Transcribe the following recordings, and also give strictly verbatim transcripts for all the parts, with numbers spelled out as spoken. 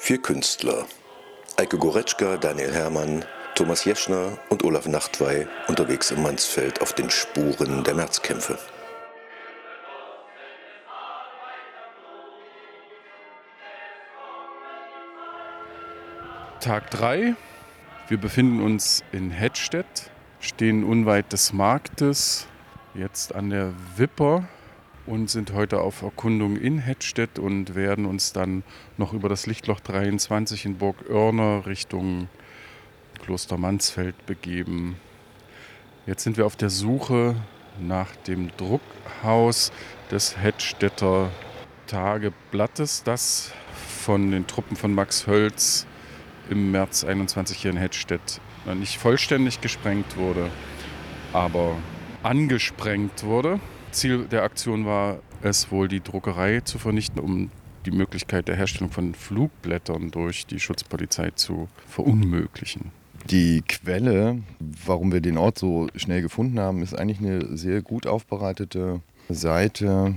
Vier Künstler, Eike Goretzka, Daniel Herrmann, Thomas Jeschner und Olaf Nachtwey unterwegs im Mansfeld auf den Spuren der Märzkämpfe. Tag drei. Wir befinden uns in Hettstedt, stehen unweit des Marktes, jetzt an der Wipper und sind heute auf Erkundung in Hettstedt und werden uns dann noch über das Lichtloch dreiundzwanzig in Burg Oerner Richtung Kloster Mansfeld begeben. Jetzt sind wir auf der Suche nach dem Druckhaus des Hettstedter Tageblattes, das von den Truppen von Max Hölz im März einundzwanzig hier in Hettstedt nicht vollständig gesprengt wurde, aber angesprengt wurde. Ziel der Aktion war es wohl, die Druckerei zu vernichten, um die Möglichkeit der Herstellung von Flugblättern durch die Schutzpolizei zu verunmöglichen. Die Quelle, warum wir den Ort so schnell gefunden haben, ist eigentlich eine sehr gut aufbereitete Seite.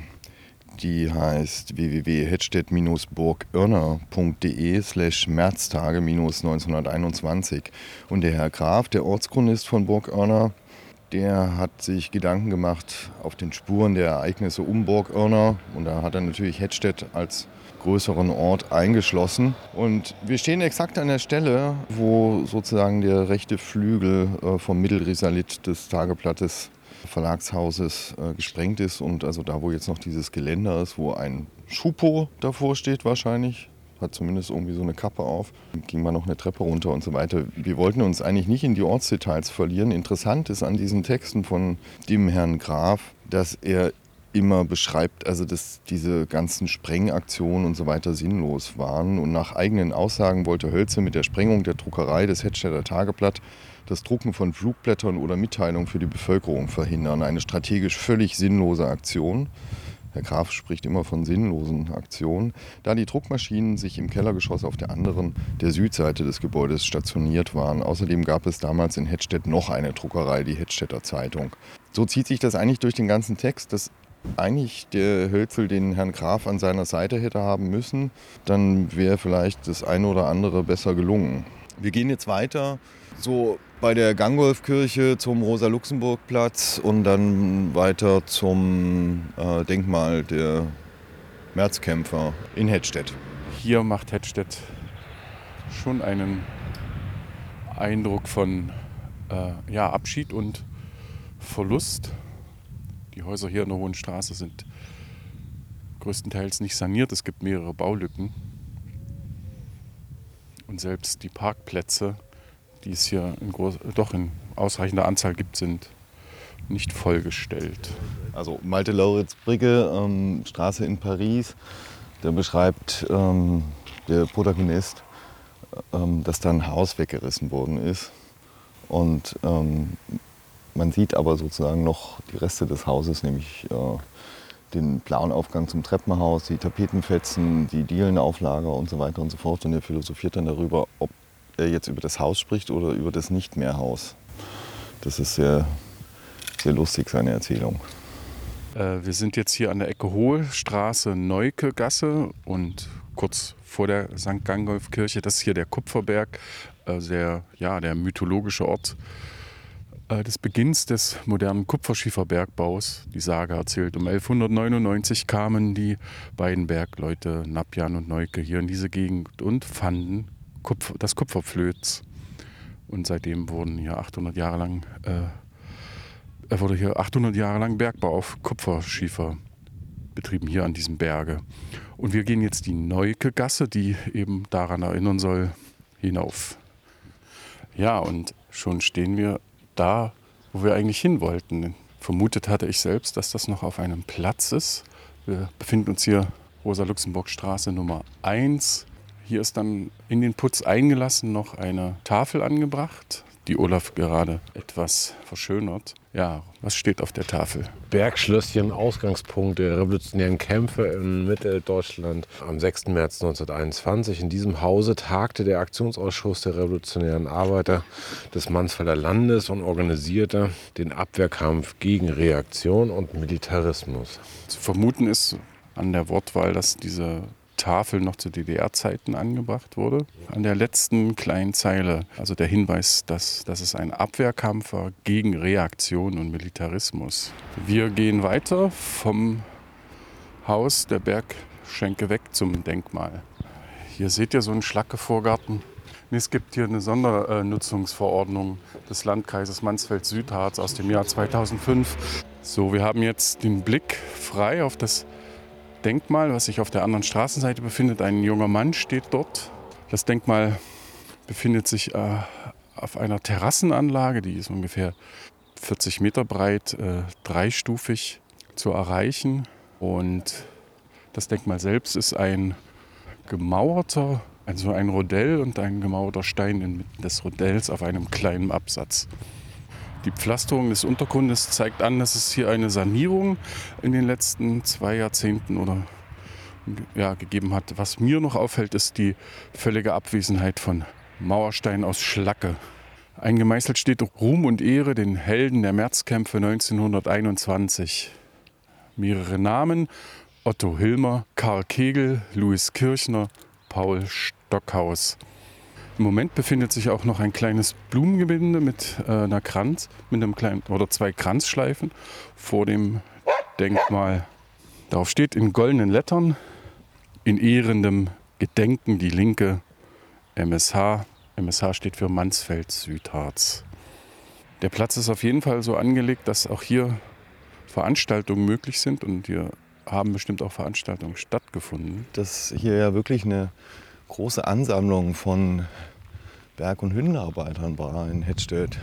Die heißt w w w punkt hettstedt burg oerner punkt d e slash märztage neunzehnhunderteinundzwanzig. Und der Herr Graf, der Ortschronist von Burg Oerner, der hat sich Gedanken gemacht auf den Spuren der Ereignisse um Burg Oerner. Und da hat er natürlich Hettstedt als größeren Ort eingeschlossen. Und wir stehen exakt an der Stelle, wo sozusagen der rechte Flügel äh, vom Mittelrisalit des Tageblattes Verlagshauses äh, gesprengt ist. Und also da, wo jetzt noch dieses Geländer ist, wo ein Schupo davor steht wahrscheinlich, hat zumindest irgendwie so eine Kappe auf, ging mal noch eine Treppe runter und so weiter. Wir wollten uns eigentlich nicht in die Ortsdetails verlieren. Interessant ist an diesen Texten von dem Herrn Graf, dass er immer beschreibt, also dass diese ganzen Sprengaktionen und so weiter sinnlos waren. Und nach eigenen Aussagen wollte Hölze mit der Sprengung der Druckerei des Hettstedter Tageblatt das Drucken von Flugblättern oder Mitteilungen für die Bevölkerung verhindern. Eine strategisch völlig sinnlose Aktion. Herr Graf spricht immer von sinnlosen Aktionen, da die Druckmaschinen sich im Kellergeschoss auf der anderen, der Südseite des Gebäudes stationiert waren. Außerdem gab es damals in Hettstedt noch eine Druckerei, die Hettstedter Zeitung. So zieht sich das eigentlich durch den ganzen Text, dass eigentlich der Hölzel den Herrn Graf an seiner Seite hätte haben müssen. Dann wäre vielleicht das eine oder andere besser gelungen. Wir gehen jetzt weiter, so bei der Gangolfkirche zum Rosa-Luxemburg-Platz und dann weiter zum äh, Denkmal der Märzkämpfer in Hettstedt. Hier macht Hettstedt schon einen Eindruck von äh, ja, Abschied und Verlust. Die Häuser hier in der Hohen Straße sind größtenteils nicht saniert. Es gibt mehrere Baulücken. Und selbst die Parkplätze, die es hier in groß, doch in ausreichender Anzahl gibt, sind nicht vollgestellt. Also Malte Lauritz Brigge, ähm, Straße in Paris, da beschreibt ähm, der Protagonist, ähm, dass da ein Haus weggerissen worden ist. Und ähm, man sieht aber sozusagen noch die Reste des Hauses, nämlich äh, den blauen Aufgang zum Treppenhaus, die Tapetenfetzen, die Dielenauflager und so weiter und so fort. Und er philosophiert dann darüber, ob er jetzt über das Haus spricht oder über das Nicht-mehr-Haus. Das ist sehr, sehr lustig, seine Erzählung. Äh, wir sind jetzt hier an der Ecke Hohe Straße, Neuke-Gasse und kurz vor der Sankt Gangolf-Kirche. Das ist hier der Kupferberg, äh, der, ja, der mythologische Ort des Beginns des modernen Kupferschieferbergbaus. Die Sage erzählt, um elfhundertneunundneunzig kamen die beiden Bergleute Napjan und Neuke hier in diese Gegend und fanden Kupfer, das Kupferflöz. Und seitdem wurden hier achthundert Jahre lang, äh, wurde hier achthundert Jahre lang Bergbau auf Kupferschiefer betrieben, hier an diesem Berge. Und wir gehen jetzt die Neuke-Gasse, die eben daran erinnern soll, hinauf. Ja, und schon stehen wir da, wo wir eigentlich hin wollten. Vermutet hatte ich selbst, dass das noch auf einem Platz ist. Wir befinden uns hier Rosa-Luxemburg-Straße Nummer eins. Hier ist dann in den Putz eingelassen noch eine Tafel angebracht, die Olaf gerade etwas verschönert. Ja, was steht auf der Tafel? Bergschlösschen, Ausgangspunkt der revolutionären Kämpfe in Mitteldeutschland am sechsten März neunzehnhunderteinundzwanzig. In diesem Hause tagte der Aktionsausschuss der revolutionären Arbeiter des Mansfelder Landes und organisierte den Abwehrkampf gegen Reaktion und Militarismus. Zu vermuten ist an der Wortwahl, dass diese Tafel noch zu D D R-Zeiten angebracht wurde. An der letzten kleinen Zeile, also der Hinweis, dass, dass es ein Abwehrkampf war gegen Reaktion und Militarismus. Wir gehen weiter vom Haus der Bergschenke weg zum Denkmal. Hier seht ihr so einen Schlacke-Vorgarten. Es gibt hier eine Sondernutzungsverordnung des Landkreises Mansfeld-Südharz aus dem Jahr zweitausendfünf. So, wir haben jetzt den Blick frei auf das Denkmal, was sich auf der anderen Straßenseite befindet. Ein junger Mann steht dort. Das Denkmal befindet sich äh, auf einer Terrassenanlage, die ist ungefähr vierzig Meter breit, äh, dreistufig zu erreichen. Und das Denkmal selbst ist ein gemauerter, also ein Rondell und ein gemauerter Stein inmitten des Rondells auf einem kleinen Absatz. Die Pflasterung des Untergrundes zeigt an, dass es hier eine Sanierung in den letzten zwei Jahrzehnten oder, ja, gegeben hat. Was mir noch auffällt, ist die völlige Abwesenheit von Mauersteinen aus Schlacke. Eingemeißelt steht Ruhm und Ehre den Helden der Märzkämpfe neunzehnhunderteinundzwanzig. Mehrere Namen: Otto Hilmer, Karl Kegel, Louis Kirchner, Paul Stockhaus. Im Moment befindet sich auch noch ein kleines Blumengebinde mit äh, einer Kranz, mit einem kleinen oder zwei Kranzschleifen vor dem Denkmal. Darauf steht in goldenen Lettern: in ehrendem Gedenken die Linke, M S H. M S H steht für Mansfeld-Südharz. Der Platz ist auf jeden Fall so angelegt, dass auch hier Veranstaltungen möglich sind, und hier haben bestimmt auch Veranstaltungen stattgefunden. Dass hier ja wirklich eine große Ansammlung von Berg- und Hüttenarbeitern war in Hettstedt.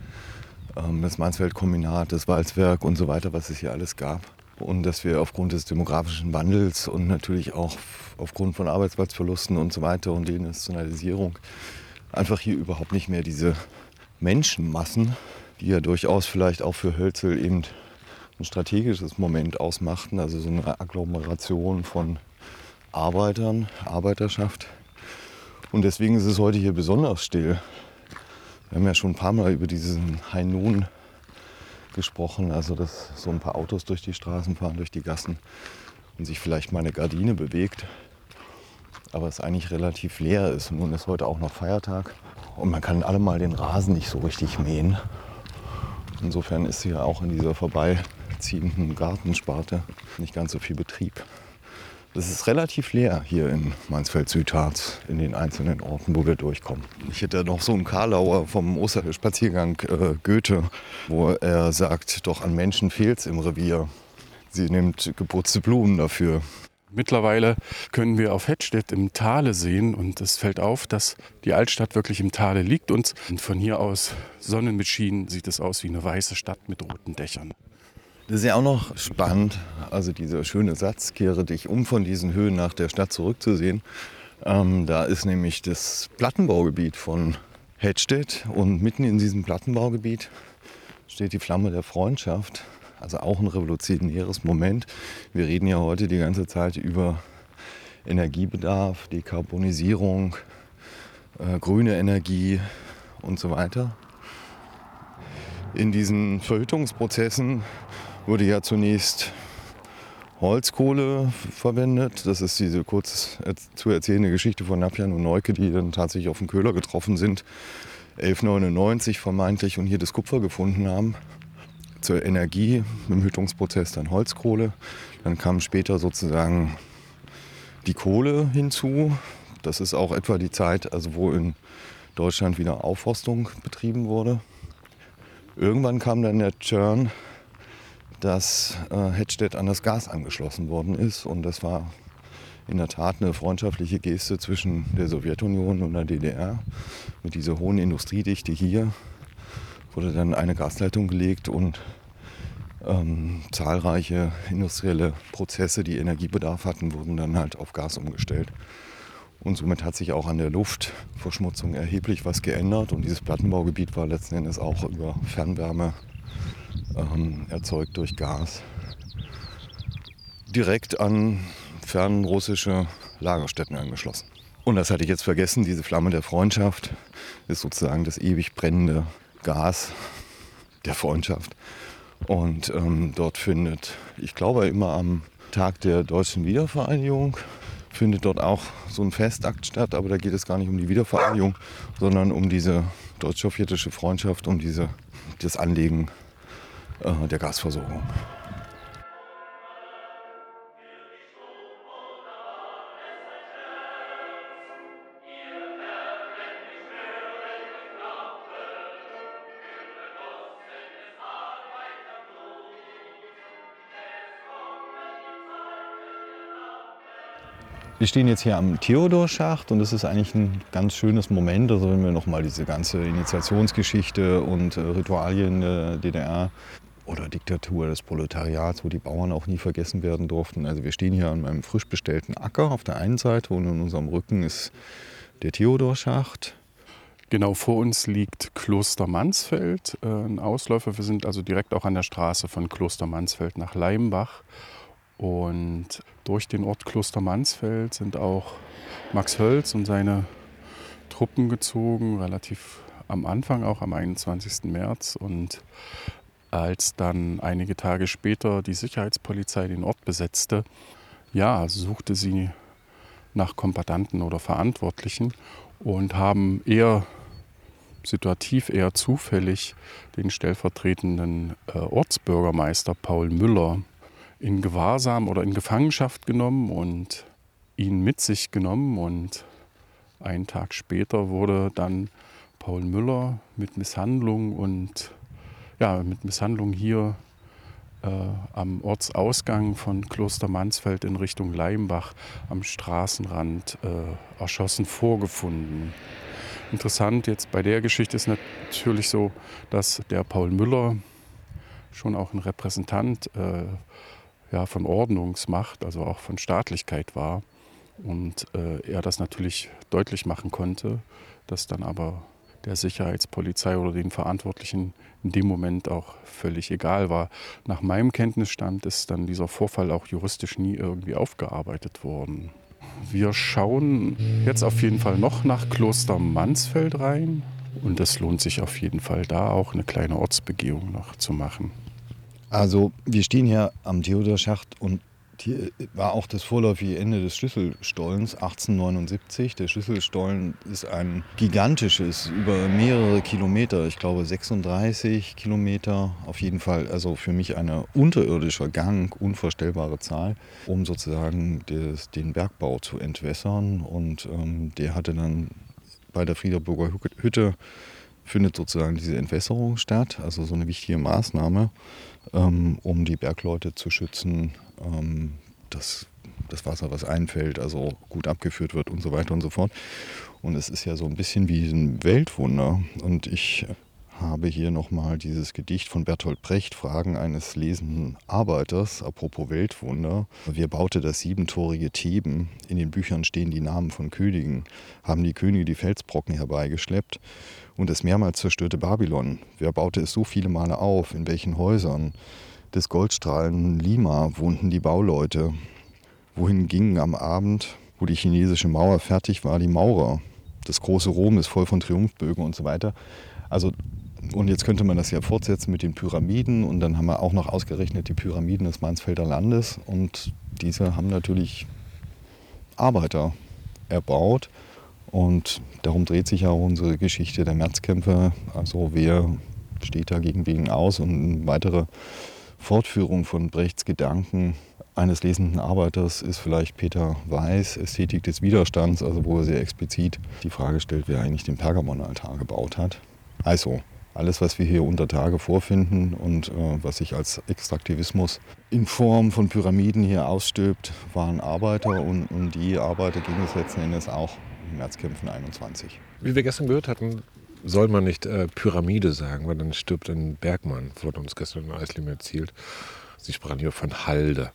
Das Mansfeld-Kombinat, das Walzwerk und so weiter, was es hier alles gab. Und dass wir aufgrund des demografischen Wandels und natürlich auch aufgrund von Arbeitsplatzverlusten und so weiter und Deinstitutionalisierung einfach hier überhaupt nicht mehr diese Menschenmassen, die ja durchaus vielleicht auch für Hölzel eben ein strategisches Moment ausmachten, also so eine Agglomeration von Arbeitern, Arbeiterschaft. Und deswegen ist es heute hier besonders still. Wir haben ja schon ein paar Mal über diesen High Noon gesprochen, also dass so ein paar Autos durch die Straßen fahren, durch die Gassen und sich vielleicht mal eine Gardine bewegt, aber es eigentlich relativ leer ist. Und nun ist heute auch noch Feiertag und man kann allemal den Rasen nicht so richtig mähen. Insofern ist hier auch in dieser vorbeiziehenden Gartensparte nicht ganz so viel Betrieb. Es ist relativ leer hier in Mansfeld-Südharz, in den einzelnen Orten, wo wir durchkommen. Ich hätte noch so einen Karlauer vom Osterspaziergang äh, Goethe, wo er sagt, doch an Menschen fehlt es im Revier. Sie nimmt geputzte Blumen dafür. Mittlerweile können wir auf Hettstedt im Tale sehen, und es fällt auf, dass die Altstadt wirklich im Tale liegt, und von hier aus sonnenbeschienen sieht es aus wie eine weiße Stadt mit roten Dächern. Das ist ja auch noch spannend, also dieser schöne Satz, kehre dich um von diesen Höhen nach der Stadt zurückzusehen. Ähm, da ist nämlich das Plattenbaugebiet von Hettstedt, und mitten in diesem Plattenbaugebiet steht die Flamme der Freundschaft, also auch ein revolutionäres Moment. Wir reden ja heute die ganze Zeit über Energiebedarf, Dekarbonisierung, äh, grüne Energie und so weiter. In diesen Verhüttungsprozessen wurde ja zunächst Holzkohle verwendet. Das ist diese kurz zu erzählende Geschichte von Napian und Neuke, die dann tatsächlich auf den Köhler getroffen sind, elfhundertneunundneunzig vermeintlich, und hier das Kupfer gefunden haben. Zur Energie im Hüttungsprozess dann Holzkohle. Dann kam später sozusagen die Kohle hinzu. Das ist auch etwa die Zeit, also wo in Deutschland wieder Aufforstung betrieben wurde. Irgendwann kam dann der Turn, dass äh, Hettstedt an das Gas angeschlossen worden ist. Und das war in der Tat eine freundschaftliche Geste zwischen der Sowjetunion und der D D R. Mit dieser hohen Industriedichte hier wurde dann eine Gasleitung gelegt, und ähm, zahlreiche industrielle Prozesse, die Energiebedarf hatten, wurden dann halt auf Gas umgestellt. Und somit hat sich auch an der Luftverschmutzung erheblich was geändert. Und dieses Plattenbaugebiet war letzten Endes auch über Fernwärme ähm, erzeugt durch Gas direkt an fernrussische Lagerstätten angeschlossen. Und das hatte ich jetzt vergessen, diese Flamme der Freundschaft ist sozusagen das ewig brennende Gas der Freundschaft. Und ähm, dort findet, ich glaube immer am Tag der deutschen Wiedervereinigung, findet dort auch so ein Festakt statt, aber da geht es gar nicht um die Wiedervereinigung, sondern um diese deutsch-sowjetische Freundschaft, um diese, das Anlegen äh, der Gasversorgung. Wir stehen jetzt hier am Theodorschacht und das ist eigentlich ein ganz schönes Moment. Also wenn wir nochmal diese ganze Initiationsgeschichte und äh, Ritualien der D D R oder Diktatur des Proletariats, wo die Bauern auch nie vergessen werden durften. Also wir stehen hier an einem frisch bestellten Acker auf der einen Seite und in unserem Rücken ist der Theodorschacht. Genau vor uns liegt Kloster Mansfeld, äh, ein Ausläufer. Wir sind also direkt auch an der Straße von Kloster Mansfeld nach Leimbach. Und durch den Ort Kloster Mansfeld sind auch Max Hölz und seine Truppen gezogen, relativ am Anfang, auch am einundzwanzigsten März. Und als dann einige Tage später die Sicherheitspolizei den Ort besetzte, ja, suchte sie nach Kombattanten oder Verantwortlichen und haben eher situativ, eher zufällig den stellvertretenden äh, Ortsbürgermeister Paul Müller in Gewahrsam oder in Gefangenschaft genommen und ihn mit sich genommen. Und einen Tag später wurde dann Paul Müller mit Misshandlung und ja, mit Misshandlung hier äh, am Ortsausgang von Kloster Mansfeld in Richtung Leimbach am Straßenrand äh, erschossen vorgefunden. Interessant jetzt bei der Geschichte ist natürlich so, dass der Paul Müller schon auch ein Repräsentant äh, ja, von Ordnungsmacht, also auch von Staatlichkeit war. Und äh, er das natürlich deutlich machen konnte, dass dann aber der Sicherheitspolizei oder den Verantwortlichen in dem Moment auch völlig egal war. Nach meinem Kenntnisstand ist dann dieser Vorfall auch juristisch nie irgendwie aufgearbeitet worden. Wir schauen jetzt auf jeden Fall noch nach Kloster Mansfeld rein. Und es lohnt sich auf jeden Fall, da auch eine kleine Ortsbegehung noch zu machen. Also wir stehen hier am Theodorschacht und hier war auch das vorläufige Ende des Schlüsselstollens achtzehnhundertneunundsiebzig. Der Schlüsselstollen ist ein gigantisches, über mehrere Kilometer, ich glaube sechsunddreißig Kilometer, auf jeden Fall, also für mich ein unterirdischer Gang, unvorstellbare Zahl, um sozusagen des, den Bergbau zu entwässern. Und ähm, der hatte dann bei der Friederburger Hütte, findet sozusagen diese Entwässerung statt, also so eine wichtige Maßnahme, ähm, um die Bergleute zu schützen, ähm, dass das Wasser, was einfällt, also gut abgeführt wird und so weiter und so fort. Und es ist ja so ein bisschen wie ein Weltwunder. Und ich habe hier nochmal dieses Gedicht von Bertolt Brecht, Fragen eines lesenden Arbeiters, apropos Weltwunder. Wer baute das siebentorige Theben? In den Büchern stehen die Namen von Königen. Haben die Könige die Felsbrocken herbeigeschleppt? Und das mehrmals zerstörte Babylon. Wer baute es so viele Male auf? In welchen Häusern? Des goldstrahlenden Lima wohnten die Bauleute. Wohin gingen am Abend, wo die chinesische Mauer fertig war, die Maurer? Das große Rom ist voll von Triumphbögen und so weiter. Also, und jetzt könnte man das ja fortsetzen mit den Pyramiden. Und dann haben wir auch noch ausgerechnet die Pyramiden des Mansfelder Landes. Und diese haben natürlich Arbeiter erbaut. Und darum dreht sich ja auch unsere Geschichte der Märzkämpfe. Also wer steht da gegen wen aus? Und eine weitere Fortführung von Brechts Gedanken eines lesenden Arbeiters ist vielleicht Peter Weiß, Ästhetik des Widerstands, also wo er sehr explizit die Frage stellt, wer eigentlich den Pergamonaltar gebaut hat. Also alles, was wir hier unter Tage vorfinden und äh, was sich als Extraktivismus in Form von Pyramiden hier ausstülpt, waren Arbeiter und um die Arbeiter ging es letzten Endes auch in Märzkämpfen einundzwanzig. Wie wir gestern gehört hatten, soll man nicht äh, Pyramide sagen, weil dann stirbt ein Bergmann, wurde uns gestern in Eisleben erzählt. Sie sprachen hier von Halde.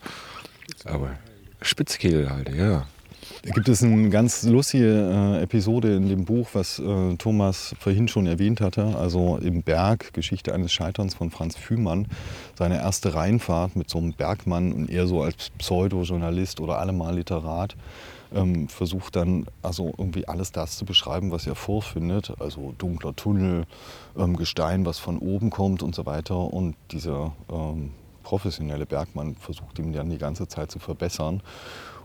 Aber Spitzkehlhalde, ja. Da gibt es eine ganz lustige äh, Episode in dem Buch, was äh, Thomas vorhin schon erwähnt hatte, also im Berg, Geschichte eines Scheiterns von Franz Fühmann. Seine erste Reinfahrt mit so einem Bergmann und er so als Pseudo-Journalist oder allemal Literat ähm, versucht dann also irgendwie alles das zu beschreiben, was er vorfindet. Also dunkler Tunnel, ähm, Gestein, was von oben kommt und so weiter. Und dieser ähm, professionelle Bergmann versucht ihm dann die ganze Zeit zu verbessern.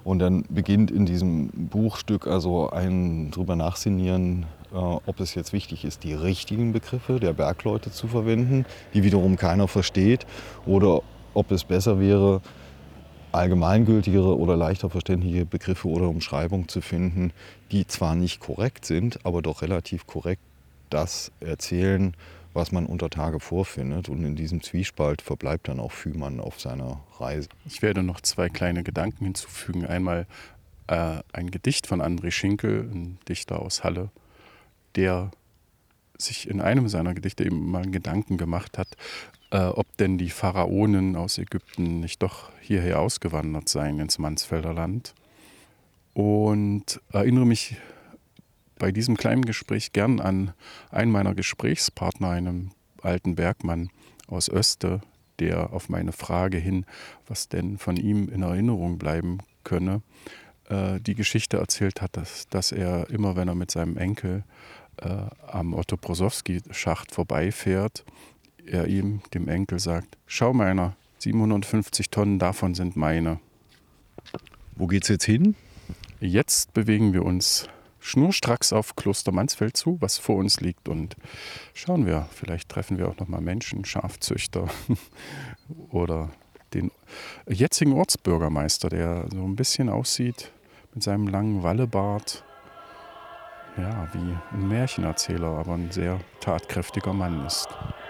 Und dann beginnt in diesem Buchstück also ein drüber nachsinnieren, äh, ob es jetzt wichtig ist, die richtigen Begriffe der Bergleute zu verwenden, die wiederum keiner versteht, oder ob es besser wäre, allgemeingültigere oder leichter verständliche Begriffe oder Umschreibungen zu finden, die zwar nicht korrekt sind, aber doch relativ korrekt das erzählen, was man unter Tage vorfindet. Und in diesem Zwiespalt verbleibt dann auch Fühmann auf seiner Reise. Ich werde noch zwei kleine Gedanken hinzufügen. Einmal äh, ein Gedicht von André Schinkel, ein Dichter aus Halle, der sich in einem seiner Gedichte eben mal einen Gedanken gemacht hat, äh, ob denn die Pharaonen aus Ägypten nicht doch hierher ausgewandert seien ins Mansfelder Land. Und erinnere mich bei diesem kleinen Gespräch gern an einen meiner Gesprächspartner, einem alten Bergmann aus Öste, der auf meine Frage hin, was denn von ihm in Erinnerung bleiben könne, äh, die Geschichte erzählt hat, dass, dass er immer, wenn er mit seinem Enkel äh, am Otto-Brosowski-Schacht vorbeifährt, er ihm, dem Enkel, sagt: Schau meiner, siebenhundertfünfzig Tonnen davon sind meine. Wo geht's jetzt hin? Jetzt bewegen wir uns schnurstracks auf Kloster Mansfeld zu, was vor uns liegt, und schauen wir, vielleicht treffen wir auch noch mal Menschen, Schafzüchter oder den jetzigen Ortsbürgermeister, der so ein bisschen aussieht mit seinem langen Wallebart, ja, wie ein Märchenerzähler, aber ein sehr tatkräftiger Mann ist.